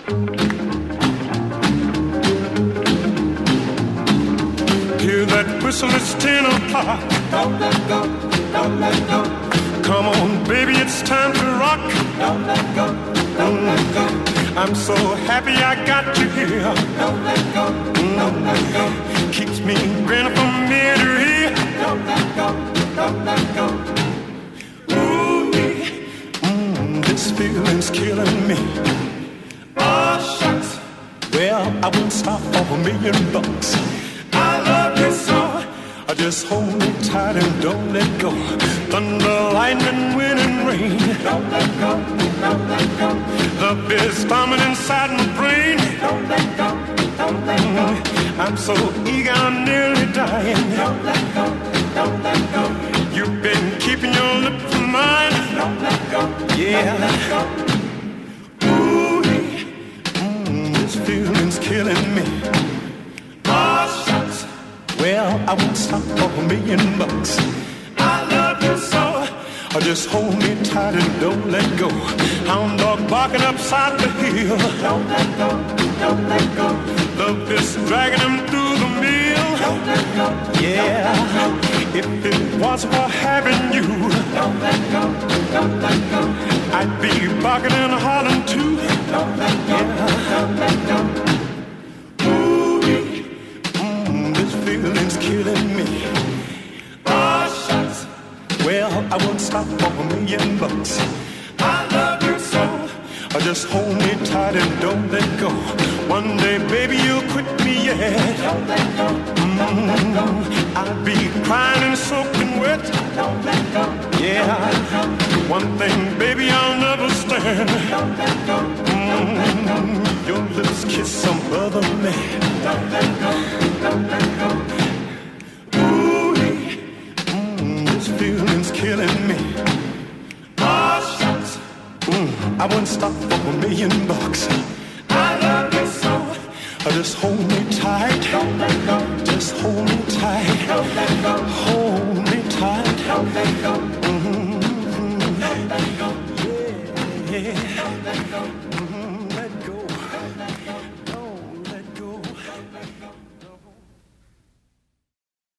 Hear that whistle, it's 10 o'clock. Don't let go, don't let go. Come on, baby, it's time to rock. Don't let go, don't let go. I'm so happy I got you here. Don't let go, don't let go. Keeps me grinning from ear to ear. Don't let go, don't let go. Ooh, this feeling's killing me. Oh, shucks. Well, I won't stop for $1,000,000. I love you so. Just hold me tight and don't let go. Thunder, lightning, wind and rain. Don't let go, don't let go. Love is storming inside my brain. Don't let go, don't let go. I'm so eager, I'm nearly dying. Don't let go, don't let go. You've been keeping your lips from mine. Don't let go, yeah. Don't let go. Ooh, this feeling's killing me. Oh, shucks. Well, I won't stop for $1,000,000. I love you so. Just hold me tight and don't let go. Hound dog barking upside the hill. Don't let go, don't let go. Love is dragging him through the mill. Don't let go, yeah. Don't let go. If it wasn't for having you, don't let go, don't let go. I'd be barking and hollering too. Don't let go, yeah. Don't let go. This feeling's killing me. Oh, shucks. Well, I won't stop for $1,000,000. I love you so. Just hold me tight and don't let go. One day, baby, you'll quit me, yeah. Don't let go, don't let go. I'll be crying and soaking wet. Don't let go, yeah. Don't let go. One thing, baby, I'll never stand. Don't let go, don't let go. Your lips kiss some other man. Don't let go, don't let go. Ooh, this feeling's killing me. Oh, shucks. I wouldn't stop for $1,000,000. I love you so. Just hold me tight. Don't let go. Just hold me tight. Don't let go. Hold me tight. Don't let go. Don't let go. Yeah. Don't let go.